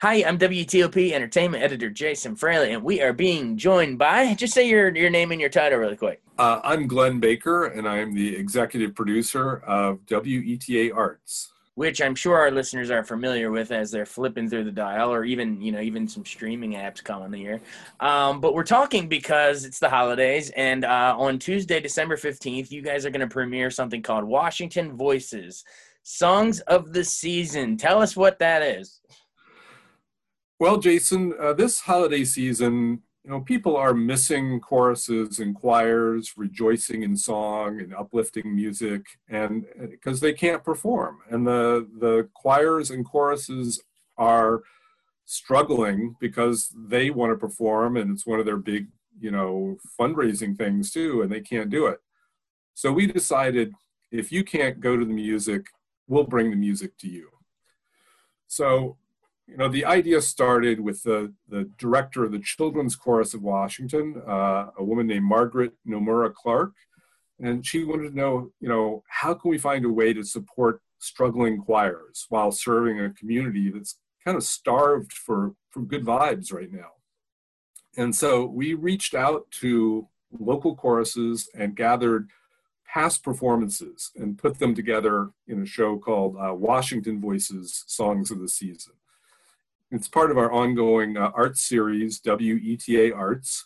Hi, I'm WTOP Entertainment Editor Jason Fraley, and we are being joined by, just say your name and your title really quick. I'm Glenn Baker, and I'm the executive producer of WETA Arts. Which I'm sure our listeners are familiar with as they're flipping through the dial, or even some streaming apps coming here. But we're talking because it's the holidays, and on Tuesday, December 15th, you guys are going to premiere something called Washington Voices, Songs of the Season. Tell us what that is. Well, Jason, this holiday season, people are missing choruses and choirs, rejoicing in song and uplifting music, and because they can't perform. And the choirs and choruses are struggling because they want to perform, and it's one of their big, fundraising things too, and they can't do it. So we decided, if you can't go to the music, we'll bring the music to you. So the idea started with the director of the Children's Chorus of Washington, a woman named Margaret Nomura Clark. And she wanted to know, how can we find a way to support struggling choirs while serving a community that's kind of starved for good vibes right now? And so we reached out to local choruses and gathered past performances and put them together in a show called Washington Voices, Songs of the Season. It's part of our ongoing art series, WETA Arts,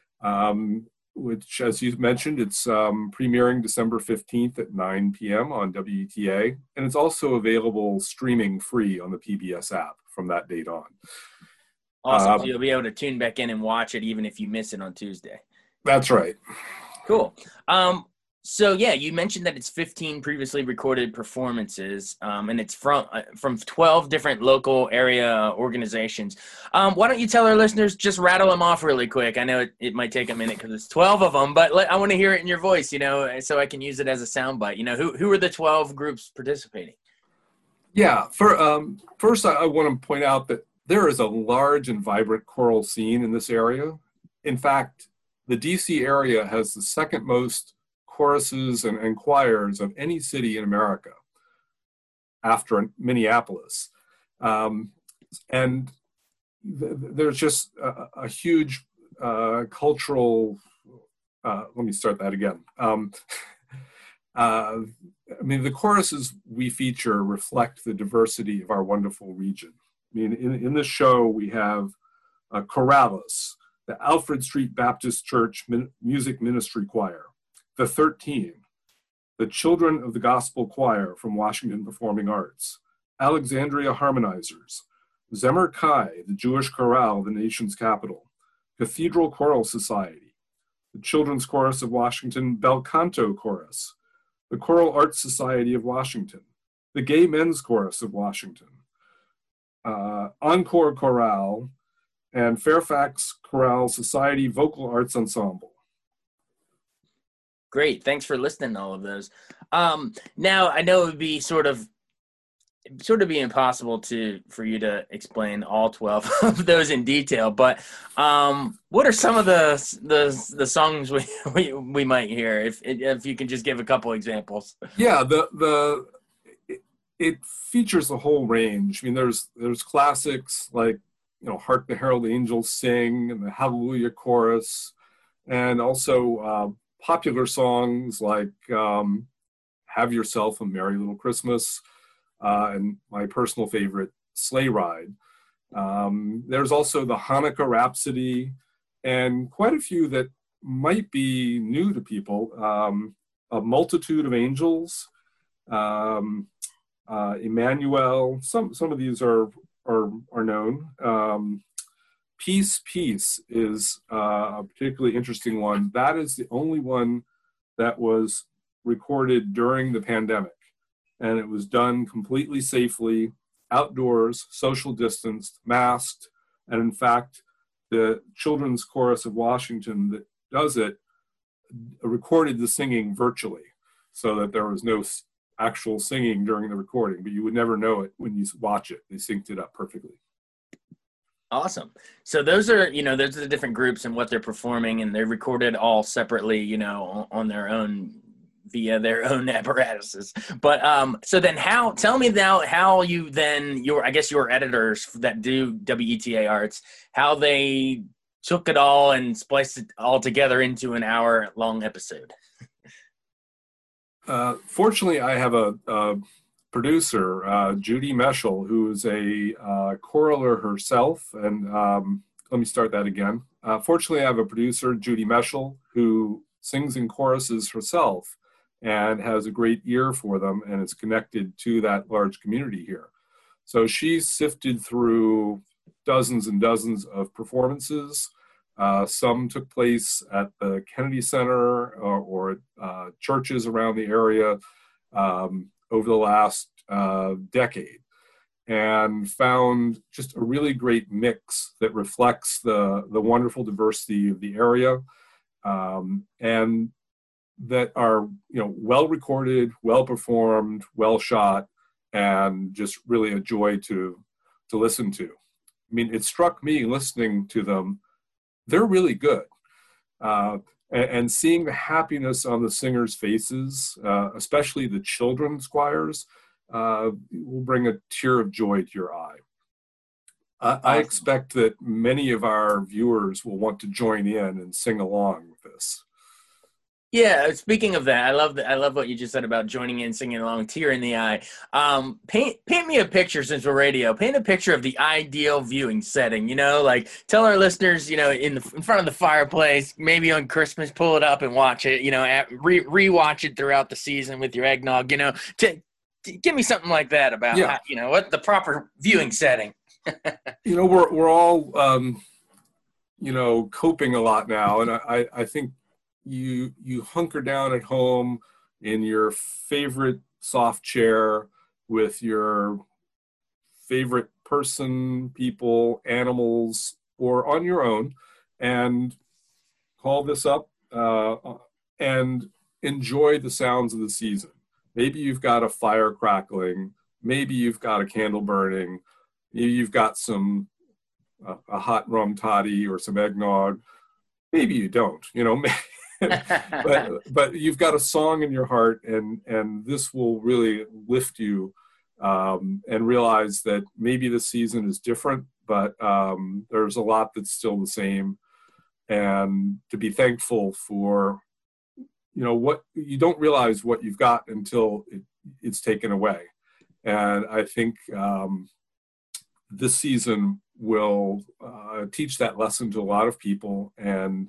which, as you mentioned, it's premiering December 15th at 9 p.m. on WETA, and it's also available streaming free on the PBS app from that date on. Awesome. So you'll be able to tune back in and watch it even if you miss it on Tuesday. That's right. Cool. So yeah, you mentioned that it's 15 previously recorded performances, and it's from 12 different local area organizations. Why don't you tell our listeners, just rattle them off really quick? I know it might take a minute because it's 12 of them, but I want to hear it in your voice, so I can use it as a soundbite. Who are the 12 groups participating? Yeah, first I want to point out that there is a large and vibrant choral scene in this area. In fact, the DC area has the second most choruses and choirs of any city in America after Minneapolis. And there's just a huge cultural, let me start that again. The choruses we feature reflect the diversity of our wonderful region. In this show, we have Chorales, the Alfred Street Baptist Church Music Ministry Choir, the 13, the Children of the Gospel Choir from Washington Performing Arts, Alexandria Harmonizers, Zemer Kai, the Jewish chorale of the nation's capital, Cathedral Choral Society, the Children's Chorus of Washington Bel Canto Chorus, the Choral Arts Society of Washington, the Gay Men's Chorus of Washington, Encore Chorale, and Fairfax Chorale Society Vocal Arts Ensemble. Great. Thanks for listing all of those. Now, I know it would be sort of be impossible for you to explain all 12 of those in detail, but what are some of the songs we might hear, if you can just give a couple examples? Yeah, it features the whole range. There's classics like, Hark the Herald Angels Sing and the Hallelujah Chorus, and also popular songs like Have Yourself a Merry Little Christmas, and my personal favorite, Sleigh Ride. There's also the Hanukkah Rhapsody, and quite a few that might be new to people. A Multitude of Angels, Emmanuel, some of these are known. Peace, Peace is a particularly interesting one. That is the only one that was recorded during the pandemic, and it was done completely safely, outdoors, social distanced, masked, and in fact, the Children's Chorus of Washington that does it recorded the singing virtually, so that there was no actual singing during the recording, but you would never know it when you watch it. They synced it up perfectly. Awesome. So those are the different groups and what they're performing, and they're recorded all separately, on their own via their own apparatuses. But so then tell me now how you then, I guess your editors that do WETA Arts, how they took it all and spliced it all together into an hour-long episode. Fortunately, I have a producer, Judy Meschel, who is a choraler herself. And let me start that again. Fortunately, I have a producer, Judy Meschel, who sings in choruses herself and has a great ear for them and is connected to that large community here. So she sifted through dozens and dozens of performances. Some took place at the Kennedy Center or churches around the area over the last decade, and found just a really great mix that reflects the wonderful diversity of the area, and that are, well recorded, well performed, well shot, and just really a joy to listen to. I mean, it struck me listening to them, they're really good. And seeing the happiness on the singers' faces, especially the children's choirs, will bring a tear of joy to your eye. I expect that many of our viewers will want to join in and sing along with this. Yeah, speaking of that, I love what you just said about joining in, singing along, tear in the eye. Paint me a picture, since we're radio. Paint a picture of the ideal viewing setting. Like tell our listeners, in front of the fireplace, maybe on Christmas, pull it up and watch it. Rewatch it throughout the season with your eggnog. Give me something like that about how, what the proper viewing setting. We're all coping a lot now, and I think you hunker down at home in your favorite soft chair with your favorite person, people, animals, or on your own, and call this up and enjoy the sounds of the season. Maybe you've got a fire crackling, maybe you've got a candle burning, maybe you've got a hot rum toddy or some eggnog. Maybe you don't, but you've got a song in your heart, and this will really lift you, and realize that maybe the season is different, but there's a lot that's still the same, and to be thankful for what you don't realize what you've got until it's taken away. And I think this season will teach that lesson to a lot of people. And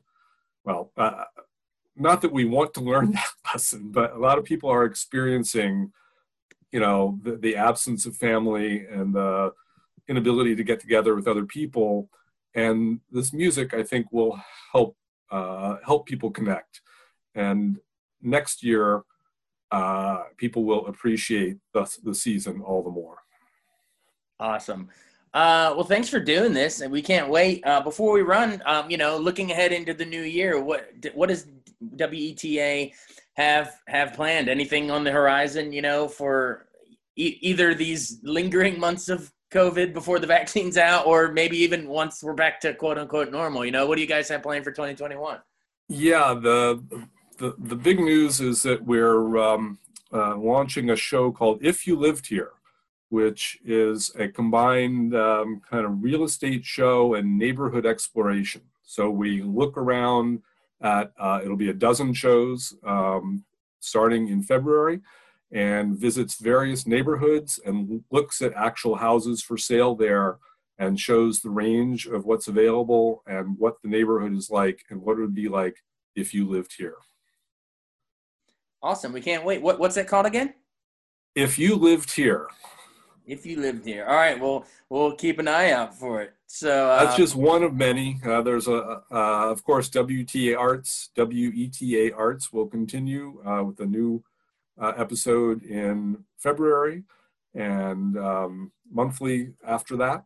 not that we want to learn that lesson, but a lot of people are experiencing, the absence of family and the inability to get together with other people. And this music, I think, will help people connect. And next year, people will appreciate the season all the more. Awesome. Well, thanks for doing this, and we can't wait. Before we run, looking ahead into the new year, what does WETA have planned? Anything on the horizon, for either these lingering months of COVID before the vaccine's out, or maybe even once we're back to quote unquote normal? What do you guys have planned for 2021? Yeah, the big news is that we're launching a show called If You Lived Here, which is a combined kind of real estate show and neighborhood exploration. So we look around at, it'll be a dozen shows starting in February, and visits various neighborhoods and looks at actual houses for sale there, and shows the range of what's available and what the neighborhood is like and what it would be like if you lived here. Awesome. We can't wait. What's that called again? If You Lived Here. If You Lived Here. All right. Well, we'll keep an eye out for it. So that's just one of many. There's of course, WETA Arts will continue with a new episode in February, and monthly after that.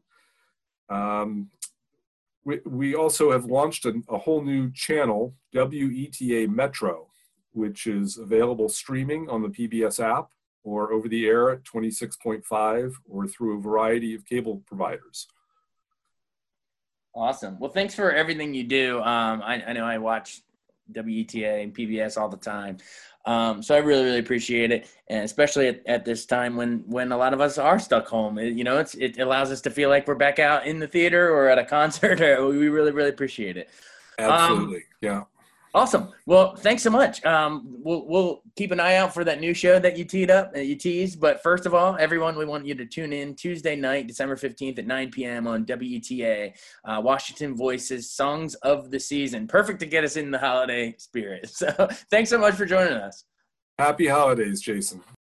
We also have launched a whole new channel, WETA Metro, which is available streaming on the PBS app or over the air at 26.5 or through a variety of cable providers. Awesome. Well, thanks for everything you do. I know I watch WETA and PBS all the time. So I really, really appreciate it, and especially at this time when a lot of us are stuck home. It allows us to feel like we're back out in the theater or at a concert. We really, really appreciate it. Um, Absolutely. Yeah. Awesome. Well, thanks so much. We'll keep an eye out for that new show that you teased. But first of all, everyone, we want you to tune in Tuesday night, December 15th at 9 p.m. on WETA, Washington Voices Songs of the Season. Perfect to get us in the holiday spirit. So thanks so much for joining us. Happy holidays, Jason.